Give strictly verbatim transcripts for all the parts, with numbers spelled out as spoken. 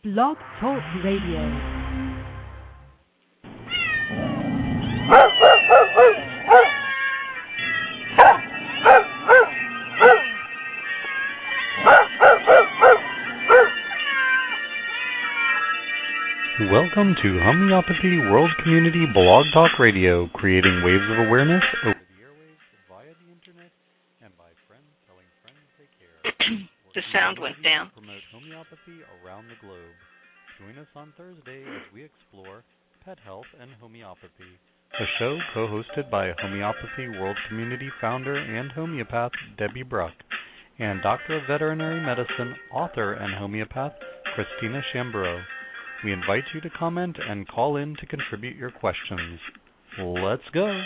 Blog Talk Radio. Welcome to Homeopathy World Community Blog Talk Radio, creating waves of awareness over the airwaves, via the internet, and by friends telling friends they care. The sound went down. To promote homeopathy around the globe. Join us on Thursday as we explore pet health and homeopathy. A show co-hosted by Homeopathy World Community founder and homeopath Debbie Bruck, and Doctor of Veterinary Medicine, author, and homeopath Christina Chambreau. We invite you to comment and call in to contribute your questions. Let's go.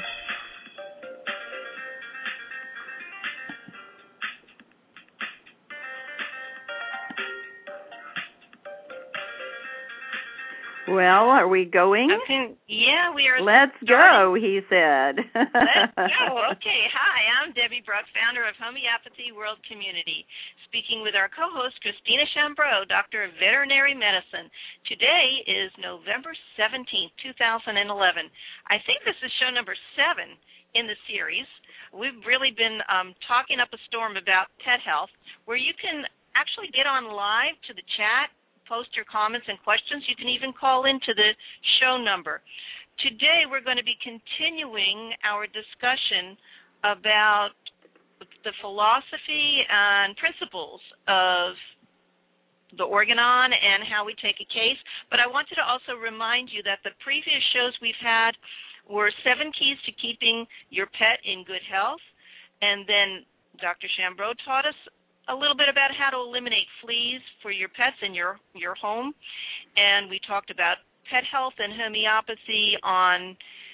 Well, are we going? Okay. Yeah, we are. Let's starting. go, he said. Let's go. Okay. Hi, I'm Debbie Bruck, founder of Homeopathy World Community, speaking with our co-host, Christina Chambreau, Doctor of Veterinary Medicine. Today is November seventeenth, two thousand eleven. I think this is show number seven in the series. We've really been um, talking up a storm about pet health, where you can actually get on live to the chat, post your comments and questions. You can even call into the show number. Today we're going to be continuing our discussion about the philosophy and principles of the Organon and how we take a case. But I wanted to also remind you that the previous shows we've had were seven keys to keeping your pet in good health. And then Doctor Chambreau taught us a little bit about how to eliminate fleas for your pets in your, your home. And we talked about pet health and homeopathy on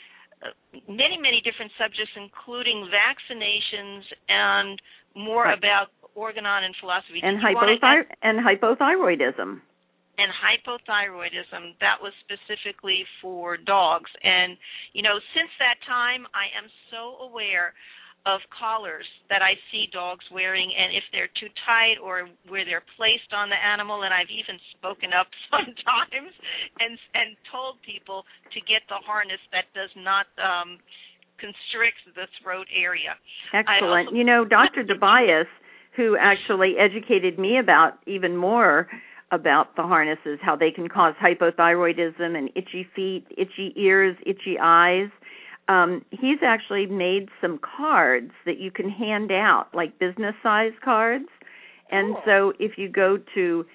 many, many different subjects, including vaccinations and more right. about Organon and philosophy. And, hypothy- and hypothyroidism. And hypothyroidism. That was specifically for dogs. And, you know, since that time, I am so aware of collars that I see dogs wearing, and if they're too tight or where they're placed on the animal, and I've even spoken up sometimes and and told people to get the harness that does not um, constrict the throat area. Excellent. Also, you know, Doctor Tobias, who actually educated me about even more about the harnesses, how they can cause hypothyroidism and itchy feet, itchy ears, itchy eyes. Um, he's actually made some cards that you can hand out, like business-size cards. And cool. so if you go to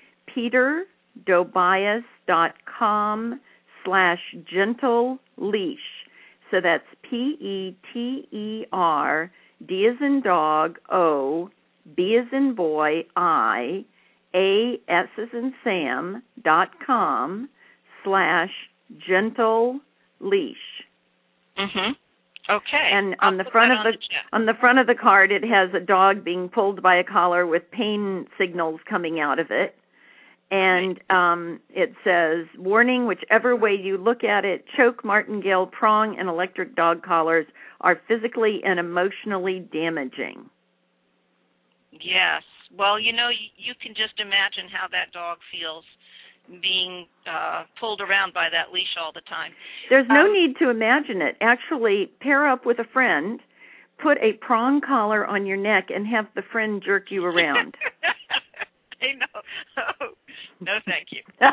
peterdobias.com slash gentle leash, so that's P-E-T-E-R, D as in dog, O, B as in boy, I, A, S as in Sam, dot com slash gentle leash. Mhm. Okay. And on I'll the front of on the, the on the front of the card, it has a dog being pulled by a collar with pain signals coming out of it, and um, it says, "Warning: whichever way you look at it, choke, martingale, prong, and electric dog collars are physically and emotionally damaging." Yes. Well, you know, you, you can just imagine how that dog feels being uh, pulled around by that leash all the time. There's no um, need to imagine it. Actually, pair up with a friend, put a prong collar on your neck, and have the friend jerk you around. I know. Oh, no, thank you. uh,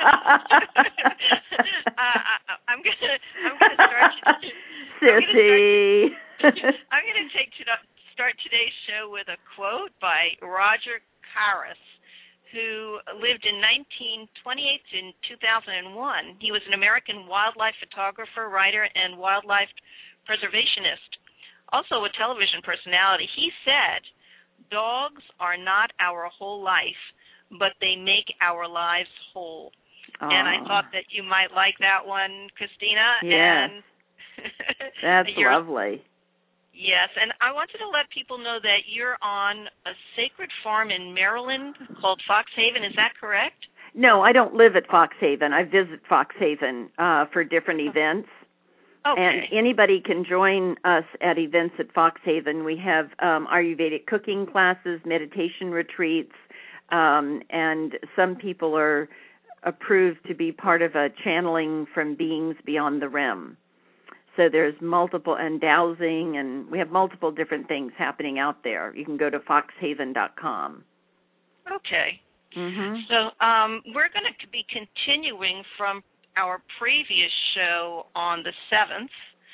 I, I'm gonna. I'm gonna start. Sissy. I'm gonna take to start today's show with a quote by Roger Caras, who lived in nineteen twenty-eight to two thousand one. He was an American wildlife photographer, writer, and wildlife preservationist, also a television personality. He said, "Dogs are not our whole life, but they make our lives whole." Aww. And I thought that you might like that one, Christina. Yes. And that's lovely. Yes, and I wanted to let people know that you're on a sacred farm in Maryland called Fox Haven. Is that correct? No, I don't live at Fox Haven. I visit Fox Haven uh, for different events. Okay. And anybody can join us at events at Fox Haven. We have um, Ayurvedic cooking classes, meditation retreats, um, and some people are approved to be part of a channeling from beings beyond the rim. So there's multiple, and dowsing, and we have multiple different things happening out there. You can go to fox haven dot com. Okay. Mm-hmm. So um, we're going to be continuing from our previous show on the seventh,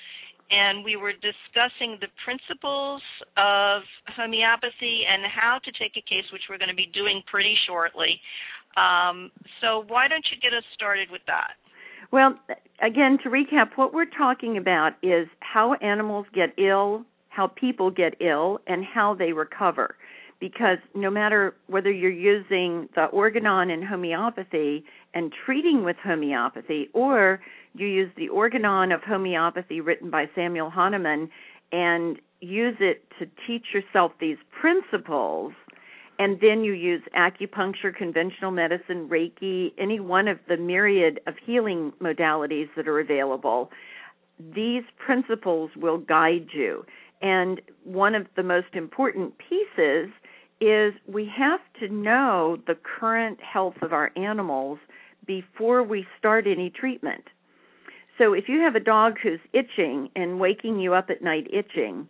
and we were discussing the principles of homeopathy and how to take a case, which we're going to be doing pretty shortly. Um, so why don't you get us started with that? Well, again, to recap, what we're talking about is how animals get ill, how people get ill, and how they recover. Because no matter whether you're using the organon in homeopathy and treating with homeopathy, or you use the organon of homeopathy written by Samuel Hahnemann and use it to teach yourself these principles, and then you use acupuncture, conventional medicine, Reiki, any one of the myriad of healing modalities that are available, these principles will guide you. And one of the most important pieces is we have to know the current health of our animals before we start any treatment. So if you have a dog who's itching and waking you up at night itching,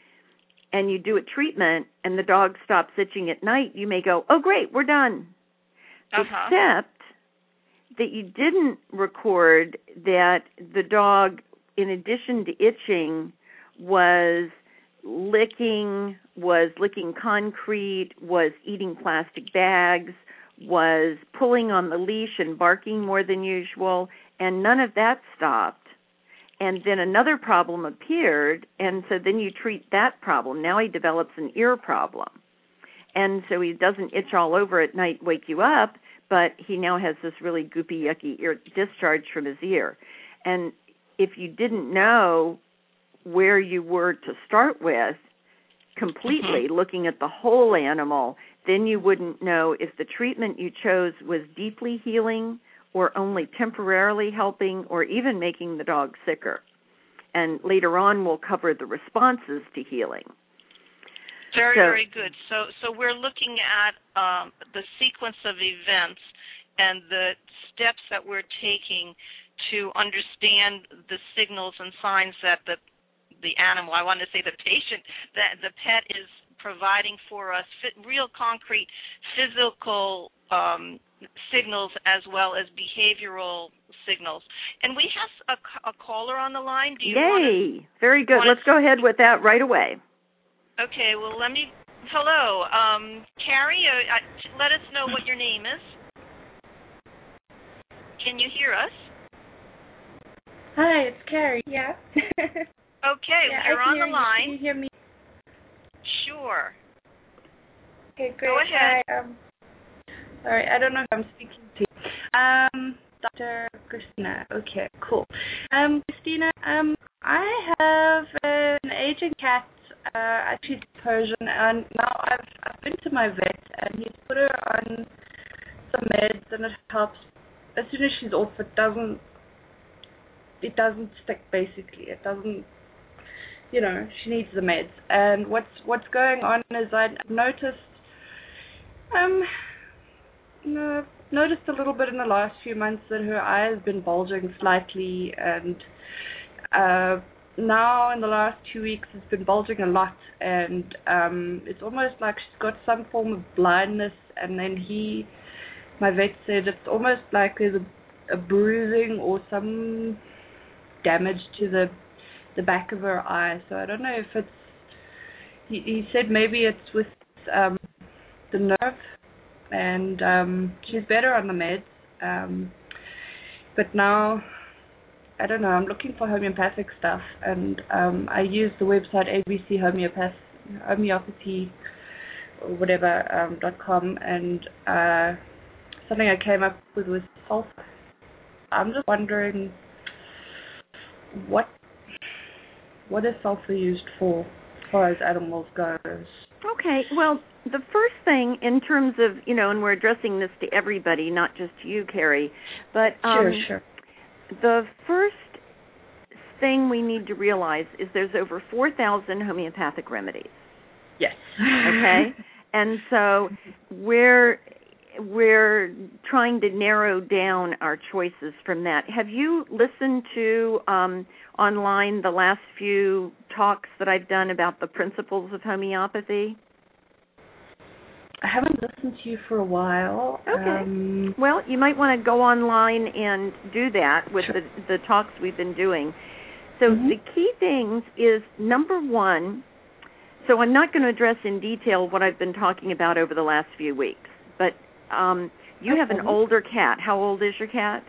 and you do a treatment and the dog stops itching at night, you may go, oh, great, we're done. Uh-huh. Except that you didn't record that the dog, in addition to itching, was licking, was licking concrete, was eating plastic bags, was pulling on the leash and barking more than usual, and none of that stopped. And then another problem appeared, and so then you treat that problem. Now he develops an ear problem. And so he doesn't itch all over at night, wake you up, but he now has this really goopy, yucky ear discharge from his ear. And if you didn't know where you were to start with, completely mm-hmm. looking at the whole animal, then you wouldn't know if the treatment you chose was deeply healing or only temporarily helping, or even making the dog sicker. And later on, we'll cover the responses to healing. Very, so, very good. So so we're looking at um, the sequence of events and the steps that we're taking to understand the signals and signs that the the animal, I want to say the patient, that the pet is providing for us, fit, real concrete physical um signals as well as behavioral signals. And we have a, a caller on the line. Do you Yay! Want to, Very good. Let's go ahead with that right away. Okay, well, let me... Hello. Um, Carrie, uh, uh, let us know what your name is. Can you hear us? Hi, it's Carrie. Yeah. Okay, yeah, you're on the you. line. Can you hear me? Sure. Okay, great. Go ahead. Hi, um, sorry, I don't know who I'm speaking to. Um, Doctor Christina. Okay, cool. Um, Christina, um, I have an aging cat. Uh, she's Persian, and now I've I've been to my vet, and he's put her on some meds, and it helps. As soon as she's off, it doesn't it doesn't stick. Basically, it doesn't. You know, she needs the meds. And what's what's going on is I've noticed. Um. No, noticed a little bit in the last few months that her eye has been bulging slightly, and uh, now in the last two weeks it's been bulging a lot, and um, it's almost like she's got some form of blindness. And then he, my vet said it's almost like there's a, a bruising or some damage to the the back of her eye. So I don't know if it's. He, he said maybe it's with um, the nerve. And um, she's better on the meds. Um, but now, I don't know, I'm looking for homeopathic stuff. And um, I use the website A B C Homeopath, Homeopathy or whatever, um, dot com. And uh, something I came up with was sulfur. I'm just wondering, what what is sulfur used for, as far as animals goes? Okay, well, the first thing in terms of, you know, and we're addressing this to everybody, not just to you, Carrie, but um, sure, sure. the first thing we need to realize is there's over four thousand homeopathic remedies. Yes. Okay? And so we're, we're trying to narrow down our choices from that. Have you listened to um, online the last few talks that I've done about the principles of homeopathy? I haven't listened to you for a while. Okay. Um, well, you might want to go online and do that with sure. the, the talks we've been doing. So mm-hmm. the key things is, number one, so I'm not going to address in detail what I've been talking about over the last few weeks, but um, you no have problem. an older cat. How old is your cat?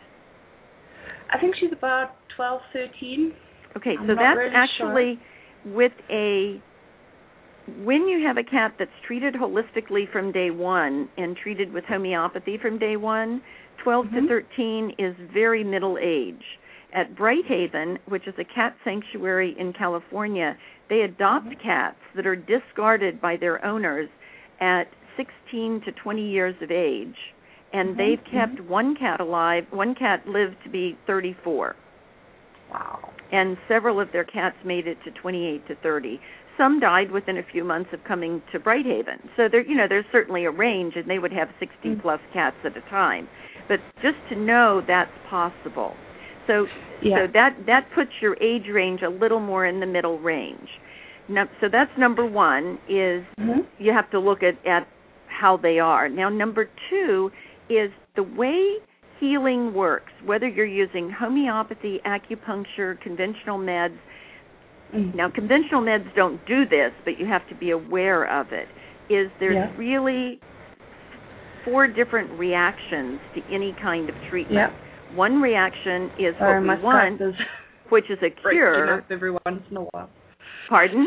I think she's about twelve, thirteen. Okay, I'm so not that's really actually sure. with a, when you have a cat that's treated holistically from day one and treated with homeopathy from day one, twelve mm-hmm. to thirteen is very middle age. At Brighthaven, which is a cat sanctuary in California, they adopt mm-hmm. cats that are discarded by their owners at sixteen to twenty years of age, and mm-hmm. they've kept mm-hmm. one cat alive. One cat lived to be thirty-four. Wow. And several of their cats made it to twenty-eight to thirty. Some died within a few months of coming to Brighthaven. So there, you know, there's certainly a range, and they would have sixty mm-hmm. plus cats at a time. But just to know that's possible. So, yeah. so that that puts your age range a little more in the middle range. Now, so that's number one, is mm-hmm. you have to look at, at how they are. Now, number two is the way healing works, whether you're using homeopathy, acupuncture, conventional meds. Mm. Now, conventional meds don't do this, but you have to be aware of it, is there's yeah. really four different reactions to any kind of treatment. Yeah. One reaction is Sorry, what we want, is which is a cure. Up every once in a while. Pardon?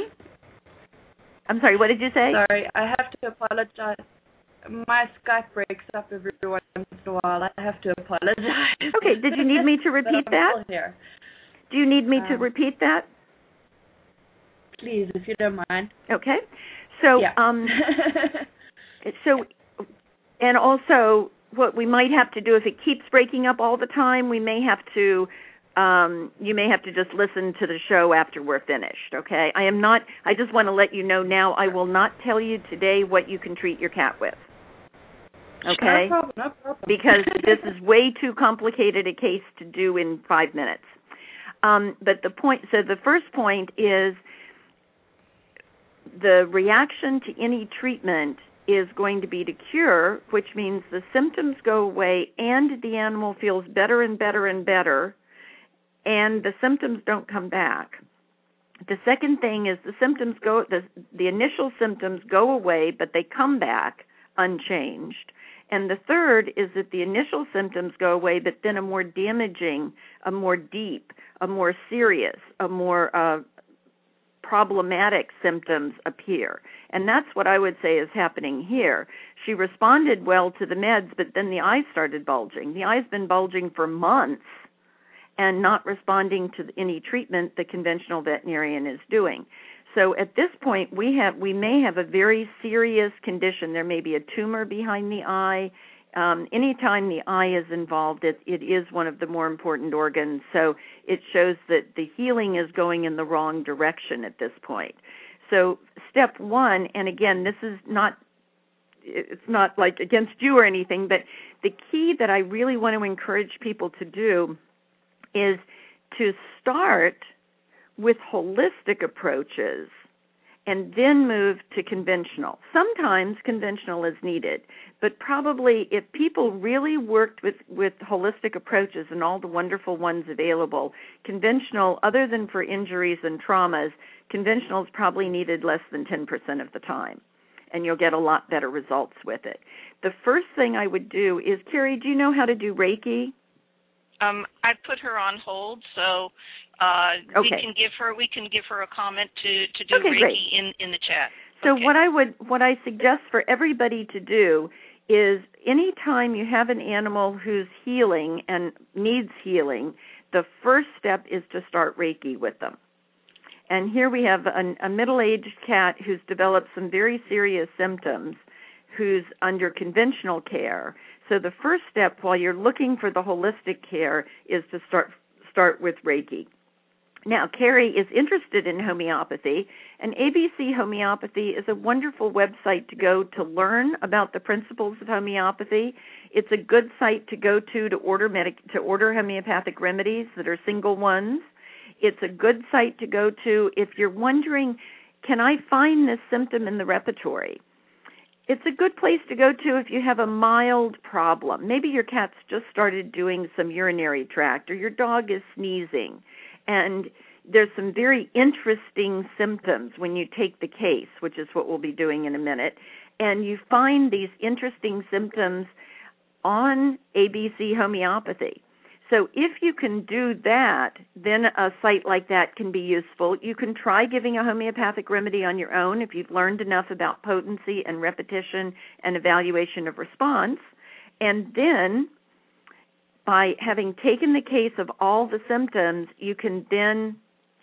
I'm sorry, what did you say? Sorry, I have to apologize. My Skype breaks up every once in a while. I have to apologize. Okay, did you need me to repeat but I'm that? still here. Do you need me um, to repeat that? Please, if you don't mind. Okay. So, yeah. um, so, and also, what we might have to do, if it keeps breaking up all the time, we may have to, um, you may have to just listen to the show after we're finished, okay? I am not, I just want to let you know now, I will not tell you today what you can treat your cat with, okay? No problem, no problem. Because this is way too complicated a case to do in five minutes. Um, but the point, so the first point is the reaction to any treatment is going to be to cure, which means the symptoms go away and the animal feels better and better and better, and the symptoms don't come back. The second thing is the symptoms go, the, the initial symptoms go away, but they come back unchanged. And the third is that the initial symptoms go away, but then a more damaging, a more deep, a more serious, a more uh, problematic symptoms appear. And that's what I would say is happening here. She responded well to the meds, but then the eyes started bulging. The eye's been bulging for months and not responding to any treatment the conventional veterinarian is doing. So at this point, we have we may have a very serious condition. There may be a tumor behind the eye. Um, anytime the eye is involved, it, it is one of the more important organs. So it shows that the healing is going in the wrong direction at this point. So step one, and again, this is not, it's not like against you or anything, but the key that I really want to encourage people to do is to start with holistic approaches and then move to conventional. Sometimes conventional is needed, but probably if people really worked with, with holistic approaches and all the wonderful ones available, conventional, other than for injuries and traumas, conventional is probably needed less than ten percent of the time, and you'll get a lot better results with it. The first thing I would do is, Carrie, do you know how to do Reiki? Um, I put her on hold, so uh, okay. we can give her we can give her a comment to, to do okay, Reiki great. in, in the chat. So okay. what I would what I suggest for everybody to do is anytime you have an animal who's healing and needs healing, the first step is to start Reiki with them. And here we have a, a middle-aged cat who's developed some very serious symptoms, who's under conventional care. So the first step while you're looking for the holistic care is to start start with Reiki. Now, Carrie is interested in homeopathy, and A B C Homeopathy is a wonderful website to go to learn about the principles of homeopathy. It's a good site to go to to order medic- to order homeopathic remedies that are single ones. It's a good site to go to if you're wondering, can I find this symptom in the repertory? It's a good place to go to if you have a mild problem. Maybe your cat's just started doing some urinary tract, or your dog is sneezing. And there's some very interesting symptoms when you take the case, which is what we'll be doing in a minute. And you find these interesting symptoms on A B C Homeopathy. So if you can do that, then a site like that can be useful. You can try giving a homeopathic remedy on your own if you've learned enough about potency and repetition and evaluation of response. And then, by having taken the case of all the symptoms, you can then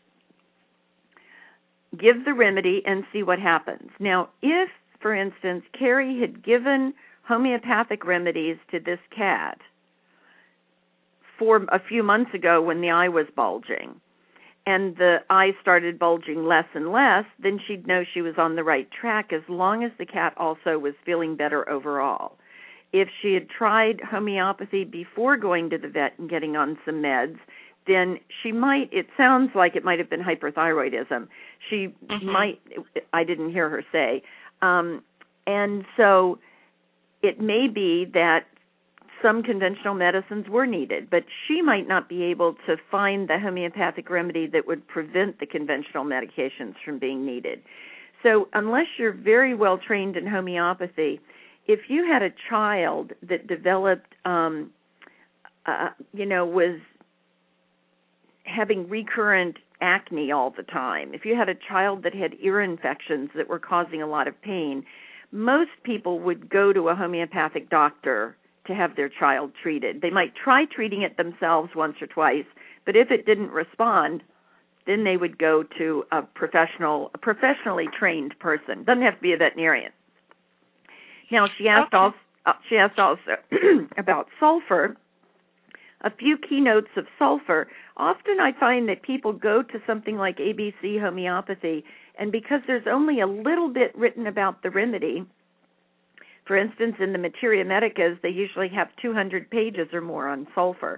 give the remedy and see what happens. Now, if, for instance, Carrie had given homeopathic remedies to this cat for a few months ago when the eye was bulging, and the eye started bulging less and less, then she'd know she was on the right track as long as the cat also was feeling better overall. If she had tried homeopathy before going to the vet and getting on some meds, then she might, it sounds like it might have been hyperthyroidism. She mm-hmm. might, I didn't hear her say. Um, and so it may be that some conventional medicines were needed, but she might not be able to find the homeopathic remedy that would prevent the conventional medications from being needed. So unless you're very well trained in homeopathy, if you had a child that developed, um, uh, you know, was having recurrent acne all the time, if you had a child that had ear infections that were causing a lot of pain, most people would go to a homeopathic doctor to have their child treated. They might try treating it themselves once or twice, but if it didn't respond, then they would go to a professional, a professionally trained person. Doesn't have to be a veterinarian. Now, she asked okay. also, uh, she asked also about sulfur. A few keynotes of sulfur. Often I find that people go to something like A B C Homeopathy, and because there's only a little bit written about the remedy, for instance, in the Materia Medicas, they usually have two hundred pages or more on sulfur.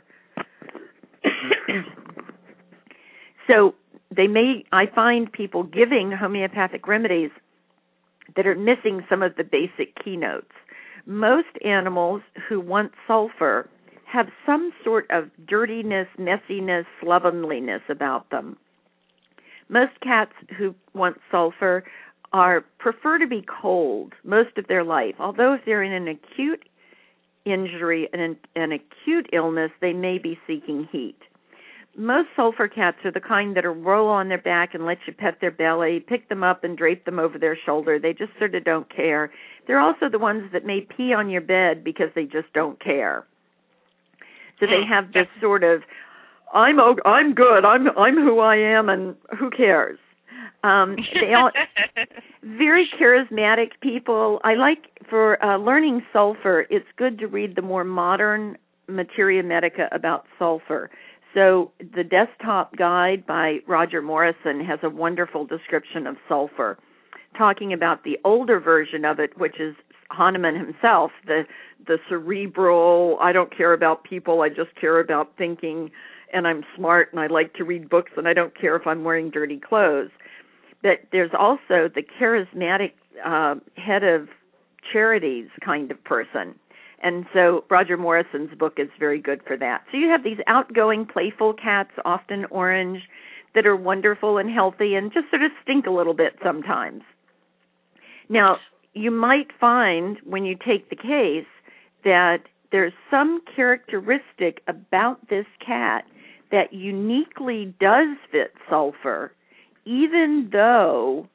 So they may, I find people giving homeopathic remedies that are missing some of the basic keynotes. Most animals who want sulfur have some sort of dirtiness, messiness, slovenliness about them. Most cats who want sulfur are prefer to be cold most of their life. Although if they're in an acute injury and an, an acute illness, they may be seeking heat. Most sulfur cats are the kind that will roll on their back and let you pet their belly, pick them up and drape them over their shoulder. They just sort of don't care. They're also the ones that may pee on your bed because they just don't care. So they have this sort of, I'm I'm good, I'm I'm who I am, and who cares? Um, they all very charismatic people. I like for uh, learning sulfur. It's good to read the more modern Materia Medica about sulfur. So the desktop guide by Roger Morrison has a wonderful description of sulfur, talking about the older version of it, which is Hahnemann himself, the the cerebral, I don't care about people, I just care about thinking, and I'm smart, and I like to read books, and I don't care if I'm wearing dirty clothes. But there's also the charismatic uh, head of charities kind of person. And so Roger Morrison's book is very good for that. So you have these outgoing, playful cats, often orange, that are wonderful and healthy and just sort of stink a little bit sometimes. Now, you might find when you take the case that there's some characteristic about this cat that uniquely does fit sulfur, even though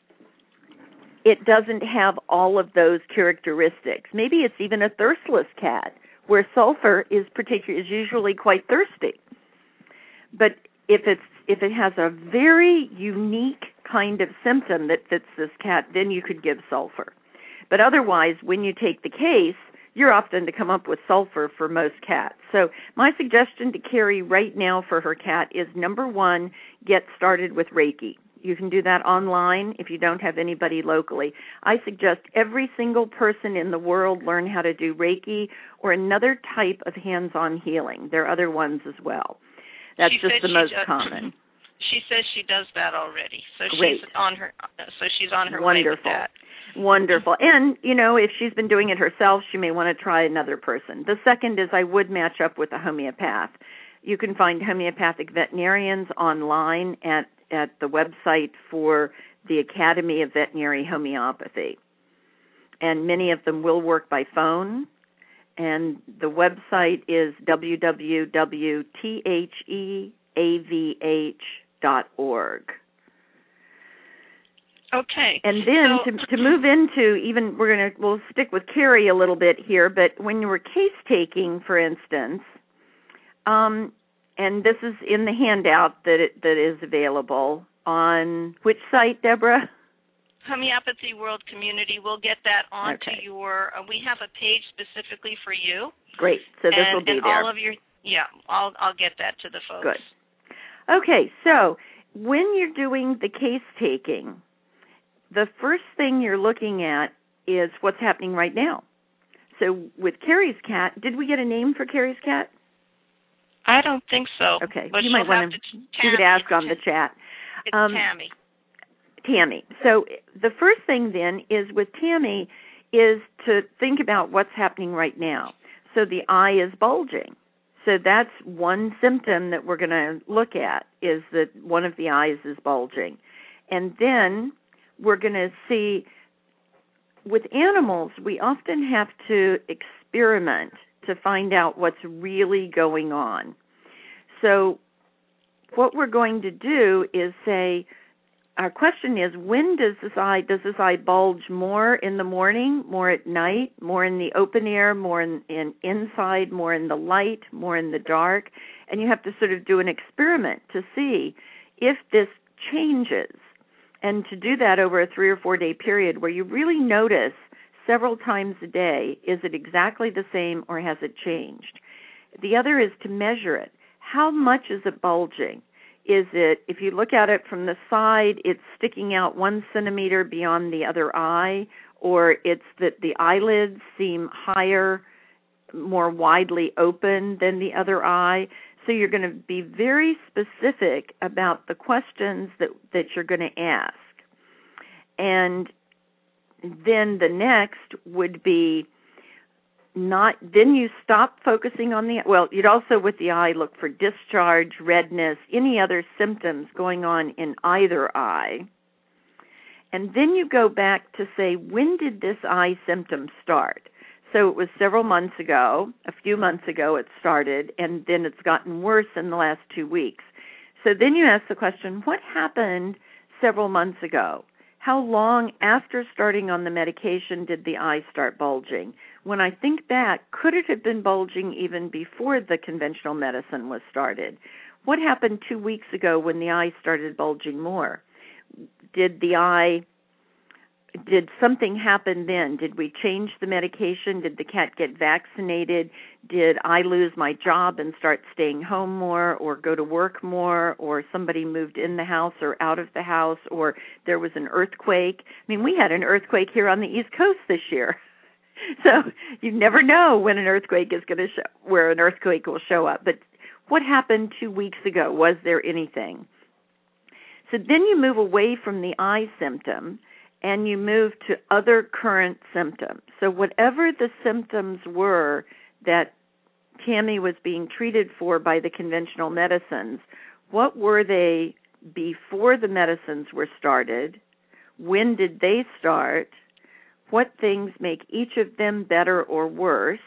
it doesn't have all of those characteristics. Maybe it's even a thirstless cat, where sulfur is particular is usually quite thirsty. But if it's if it has a very unique kind of symptom that fits this cat, then you could give sulfur. But otherwise, when you take the case, you're often to come up with sulfur for most cats. So my suggestion to Carrie right now for her cat is, number one, get started with Reiki. You can do that online if you don't have anybody locally. I suggest every single person in the world learn how to do Reiki or another type of hands-on healing. There are other ones as well. That's she just the most does, common. She says she does that already, so Great. she's on her. So she's on her Wonderful. way with that. Wonderful. And, you know, if she's been doing it herself, she may want to try another person. The second is I would match up with a homeopath. You can find homeopathic veterinarians online at, at the website for the Academy of Veterinary Homeopathy. And many of them will work by phone. And the website is w w w dot t h e a v h dot org. Okay. And then so, to to move into even we're gonna we'll stick with Carrie a little bit here, but when you were case taking, for instance, um, and this is in the handout that it, that is available on which site, Deborah? Homeopathy World Community. We'll get that onto Okay. your. Uh, we have a page specifically for you. Great. So this and, will be and there. all of your. Yeah, I'll I'll get that to the folks. Good. Okay, so when you're doing the case taking, the first thing you're looking at is what's happening right now. So with Carrie's cat, did we get a name for Carrie's cat? I don't think so. Okay, but you might want to. You could ask on the chat. It's um, Tammy. Tammy. So the first thing then is with Tammy is to think about what's happening right now. So the eye is bulging. So that's one symptom that we're going to look at, is that one of the eyes is bulging. And then we're going to see, with animals, we often have to experiment to find out what's really going on. So what we're going to do is say, our question is, when does this eye, does this eye bulge more in the morning, more at night, more in the open air, more in, in inside, more in the light, more in the dark? And you have to sort of do an experiment to see if this changes. And to do that over a three or four day period where you really notice several times a day, is it exactly the same or has it changed? The other is to measure it. How much is it bulging? Is it, if you look at it from the side, it's sticking out one centimeter beyond the other eye, or it's that the eyelids seem higher, more widely open than the other eye? So you're going to be very specific about the questions that, that you're going to ask. And then the next would be not, then you stop focusing on the, well, you'd also with the eye look for discharge, redness, any other symptoms going on in either eye. And then you go back to say, when did this eye symptom start? So it was several months ago, a few months ago it started, and then it's gotten worse in the last two weeks. So then you ask the question, what happened several months ago? How long after starting on the medication did the eye start bulging? When I think back, could it have been bulging even before the conventional medicine was started? What happened two weeks ago when the eye started bulging more? Did the eye, did something happen then? Did we change the medication? Did the cat get vaccinated? Did I lose my job and start staying home more, or go to work more, or somebody moved in the house or out of the house, or there was an earthquake? I mean, we had an earthquake here on the East Coast this year. So you never know when an earthquake is going to show, where an earthquake will show up. But what happened two weeks ago? Was there anything? So then you move away from the eye symptom and you move to other current symptoms. So whatever the symptoms were that Tammy was being treated for by the conventional medicines, what were they before the medicines were started? When did they start? What things make each of them better or worse?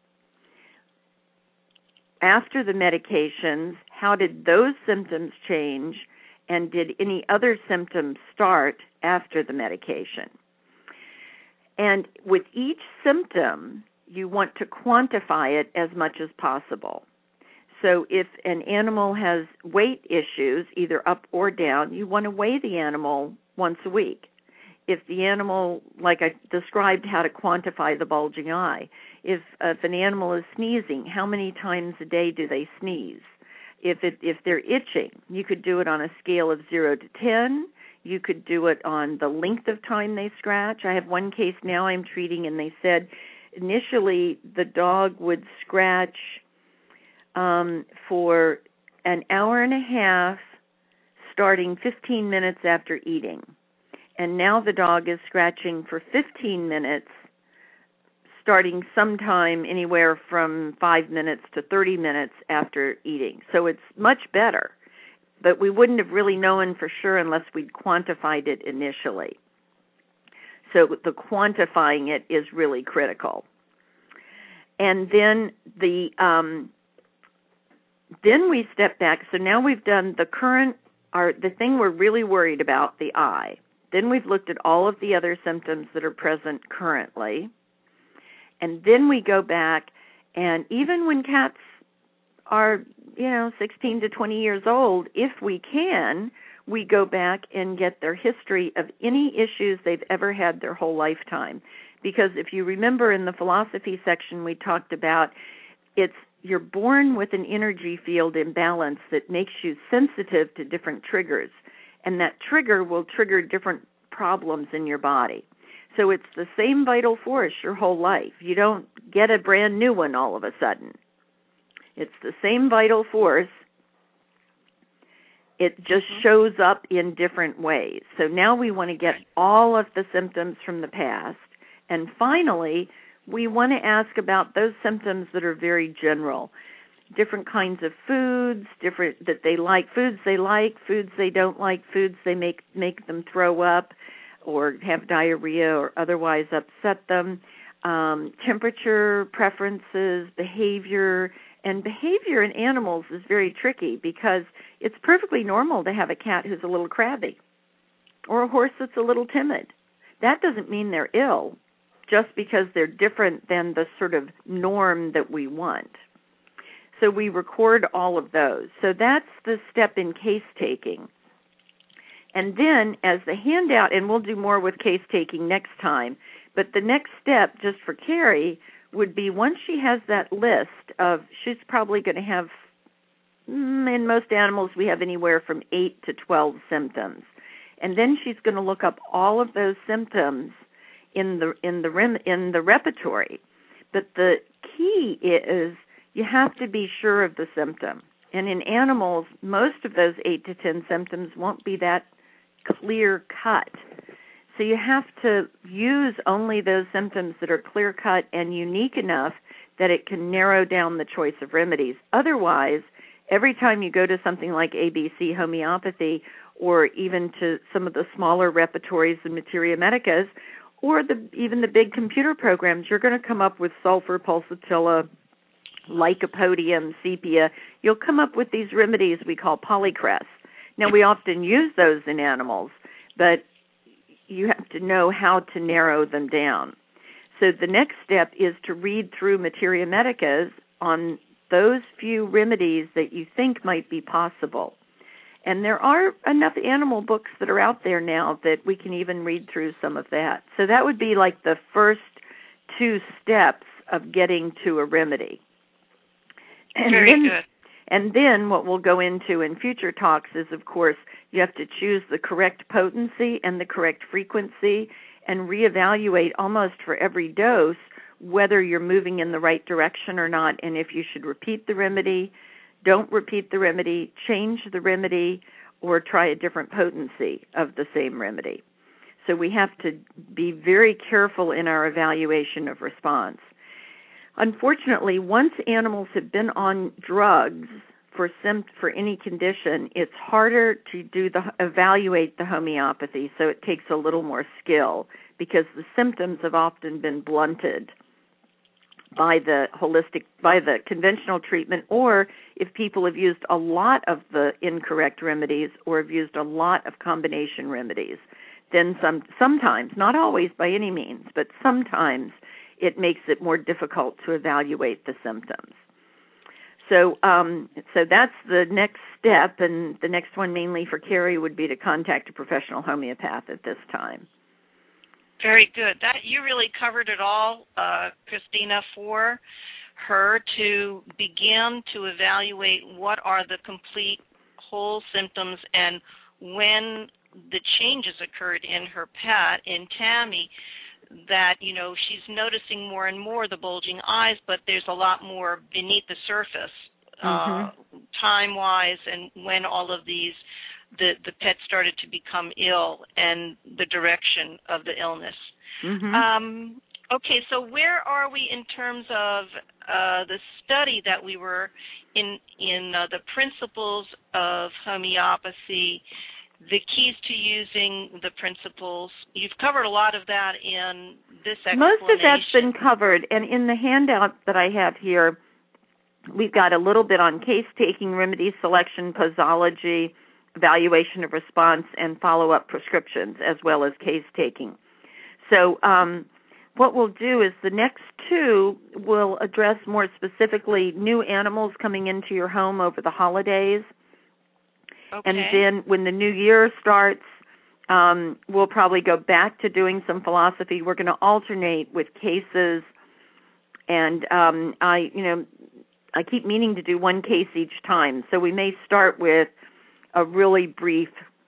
After the medications, how did those symptoms change? And did any other symptoms start after the medication? And with each symptom, you want to quantify it as much as possible. So if an animal has weight issues, either up or down, you want to weigh the animal once a week. If the animal, like I described how to quantify the bulging eye, If, if an animal is sneezing, how many times a day do they sneeze? If it, if they're itching, you could do it on a scale of zero to ten. You could do it on the length of time they scratch. I have one case now I'm treating, and they said initially the dog would scratch um, for an hour and a half, starting fifteen minutes after eating. And now the dog is scratching for fifteen minutes, starting sometime anywhere from five minutes to thirty minutes after eating. So it's much better. But we wouldn't have really known for sure unless we'd quantified it initially. So the quantifying it is really critical. And then the um, then we step back. So now we've done the current, our the thing we're really worried about, the eye. Then we've looked at all of the other symptoms that are present currently. And then we go back, and even when cats are, you know, sixteen to twenty years old, if we can, we go back and get their history of any issues they've ever had their whole lifetime. Because if you remember in the philosophy section we talked about, it's you're born with an energy field imbalance that makes you sensitive to different triggers. And that trigger will trigger different problems in your body. So it's the same vital force your whole life. You don't get a brand new one all of a sudden. It's the same vital force. It just mm-hmm. shows up in different ways. So now we want to get all of the symptoms from the past. And finally, we want to ask about those symptoms that are very general. Different kinds of foods, different that they like, foods they like, foods they don't like, foods they make make them throw up or have diarrhea or otherwise upset them, um, temperature, preferences, behavior. And behavior in animals is very tricky because it's perfectly normal to have a cat who's a little crabby or a horse that's a little timid. That doesn't mean they're ill just because they're different than the sort of norm that we want. So we record all of those. So that's the step in case taking. And then as the handout, and we'll do more with case taking next time, but the next step just for Carrie would be once she has that list of, she's probably going to have, in most animals we have anywhere from eight to twelve symptoms. And then she's going to look up all of those symptoms in the in the in the repertory. But the key is you have to be sure of the symptom. And in animals, most of those eight to ten symptoms won't be that clear cut. So you have to use only those symptoms that are clear cut and unique enough that it can narrow down the choice of remedies. Otherwise, every time you go to something like A B C homeopathy or even to some of the smaller repertories and materia medicas or the, even the big computer programs, you're going to come up with sulfur, pulsatilla, lycopodium, sepia. You'll come up with these remedies we call polycress. Now, we often use those in animals, but you have to know how to narrow them down. So the next step is to read through materia medicas on those few remedies that you think might be possible. And there are enough animal books that are out there now that we can even read through some of that. So that would be like the first two steps of getting to a remedy. And Very then, good. And then what we'll go into in future talks is, of course, you have to choose the correct potency and the correct frequency and reevaluate almost for every dose whether you're moving in the right direction or not, and if you should repeat the remedy, don't repeat the remedy, change the remedy, or try a different potency of the same remedy. So we have to be very careful in our evaluation of response. Unfortunately, once animals have been on drugs for sim- for any condition, it's harder to do the evaluate the homeopathy, so it takes a little more skill because the symptoms have often been blunted by the holistic, by the conventional treatment, or if people have used a lot of the incorrect remedies or have used a lot of combination remedies, then some sometimes, not always by any means, but sometimes it makes it more difficult to evaluate the symptoms. So um, so that's the next step, and the next one mainly for Carrie would be to contact a professional homeopath at this time. Very good. That you really covered it all, uh, Christina, for her to begin to evaluate what are the complete whole symptoms and when the changes occurred in her pet, in Tammy, that, you know, she's noticing more and more the bulging eyes, but there's a lot more beneath the surface, mm-hmm. uh, time-wise, and when all of these, the, the pet started to become ill and the direction of the illness. Mm-hmm. Um, okay, so where are we in terms of uh, the study that we were in, in uh, the principles of homeopathy, the keys to using the principles? You've covered a lot of that in this explanation. Most of that's been covered, and in the handout that I have here, we've got a little bit on case-taking, remedy selection, posology, evaluation of response, and follow-up prescriptions, as well as case-taking. So um, what we'll do is the next two will address more specifically new animals coming into your home over the holidays. Okay. And then when the new year starts, um, we'll probably go back to doing some philosophy. We're going to alternate with cases. And um, I, you know, I keep meaning to do one case each time. So we may start with a really brief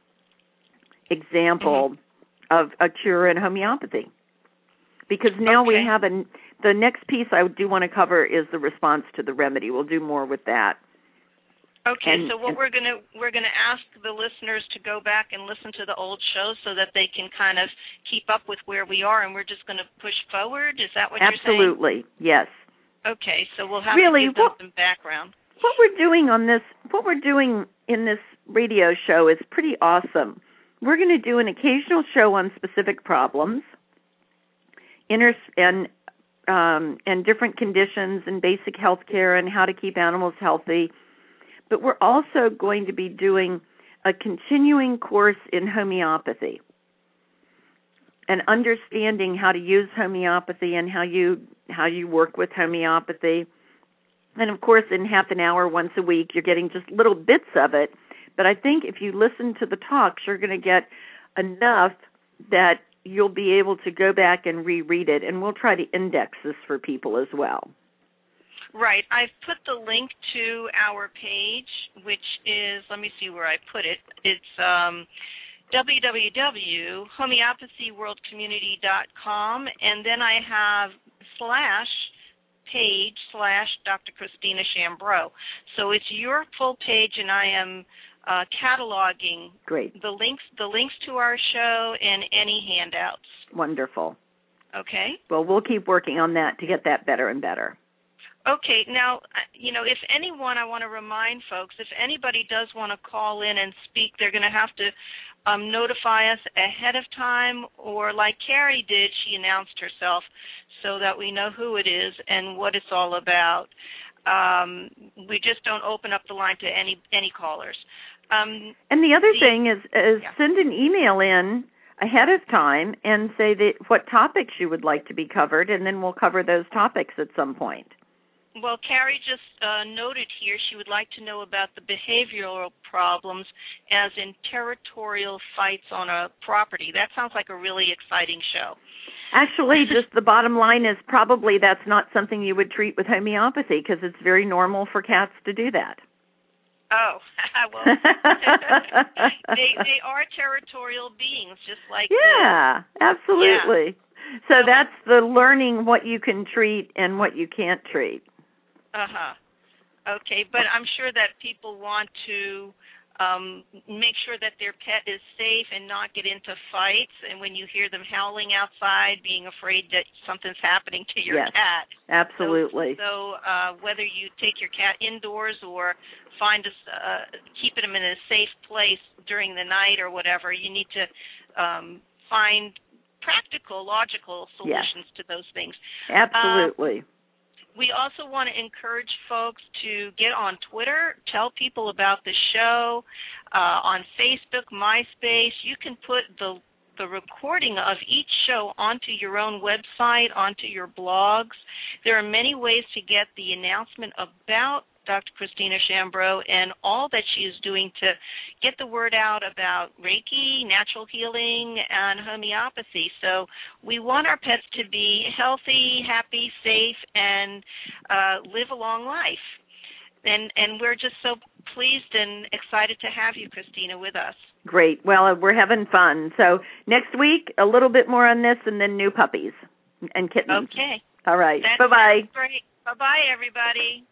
example mm-hmm. of a cure in homeopathy. Because now okay. we have a, the next piece I do want to cover is the response to the remedy. We'll do more with that. Okay, and, so what and, we're gonna we're gonna ask the listeners to go back and listen to the old shows so that they can kind of keep up with where we are, and we're just going to push forward. Is that what absolutely. you're saying? Absolutely, yes. Okay, so we'll have really, to give them what, some background. What we're doing on this, what we're doing in this radio show is pretty awesome. We're going to do an occasional show on specific problems, inter and um, and different conditions and basic health care and how to keep animals healthy. But we're also going to be doing a continuing course in homeopathy and understanding how to use homeopathy and how you how you work with homeopathy. And, of course, in half an hour once a week, you're getting just little bits of it. But I think if you listen to the talks, you're going to get enough that you'll be able to go back and reread it. And we'll try to index this for people as well. Right. I've put the link to our page, which is, let me see where I put it. It's um, w w w dot homeopathy world community dot com, and then I have slash page slash Doctor Christina Chambreau. So it's your full page, and I am uh, cataloging Great. the links the links to our show and any handouts. Wonderful. Okay. Well, we'll keep working on that to get that better and better. Okay, now, you know, if anyone, I want to remind folks, if anybody does want to call in and speak, they're going to have to um, notify us ahead of time, or like Carrie did, she announced herself so that we know who it is and what it's all about. Um, we just don't open up the line to any any callers. Um, and the other the, thing is, is yeah. send an email in ahead of time and say that what topics you would like to be covered, and then we'll cover those topics at some point. Well, Carrie just uh, noted here she would like to know about the behavioral problems as in territorial fights on a property. That sounds like a really exciting show. Actually, just the bottom line is probably that's not something you would treat with homeopathy because it's very normal for cats to do that. Oh, well, they they are territorial beings, just like yeah, the, absolutely. Yeah. So that's the learning what you can treat and what you can't treat. Uh-huh. Okay, but I'm sure that people want to um, make sure that their pet is safe and not get into fights, and when you hear them howling outside, being afraid that something's happening to your yes, cat. Absolutely. So, so uh, whether you take your cat indoors or find a, uh, keep him in a safe place during the night or whatever, you need to um, find practical, logical solutions yes. to those things. Absolutely. Uh, We also want to encourage folks to get on Twitter, tell people about the show, uh, on Facebook, MySpace. You can put the the recording of each show onto your own website, onto your blogs. There are many ways to get the announcement about Doctor Christina Chambreau and all that she is doing to get the word out about Reiki, natural healing, and homeopathy. So we want our pets to be healthy, happy, safe, and uh, live a long life. And, and we're just so pleased and excited to have you, Christina, with us. Great. Well, we're having fun. So next week, a little bit more on this and then new puppies and kittens. Okay. All right. That Bye-bye. sounds great. Bye-bye, everybody.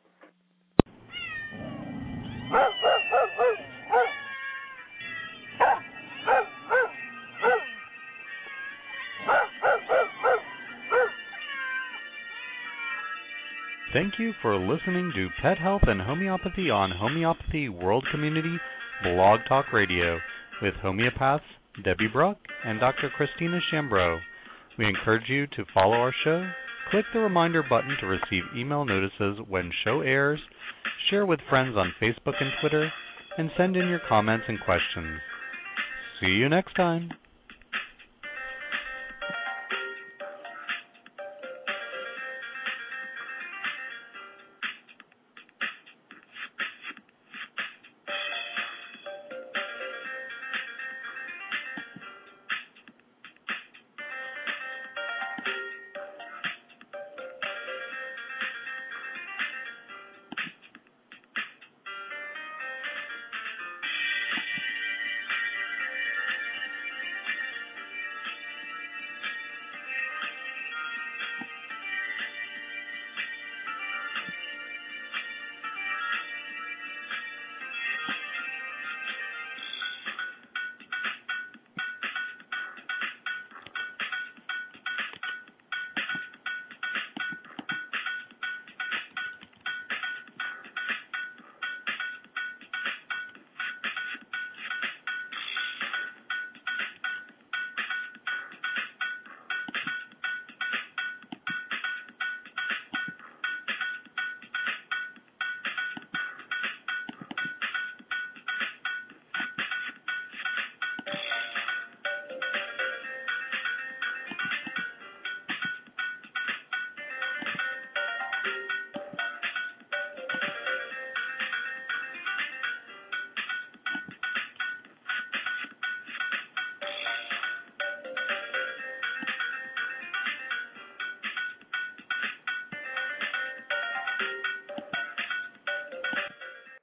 Thank you for listening to Pet Health and Homeopathy on Homeopathy World Community Blog Talk Radio with homeopaths Debbie Bruck and Doctor Christina Chambreau. We encourage you to follow our show, click the reminder button to receive email notices when show airs, share with friends on Facebook and Twitter, and send in your comments and questions. See you next time.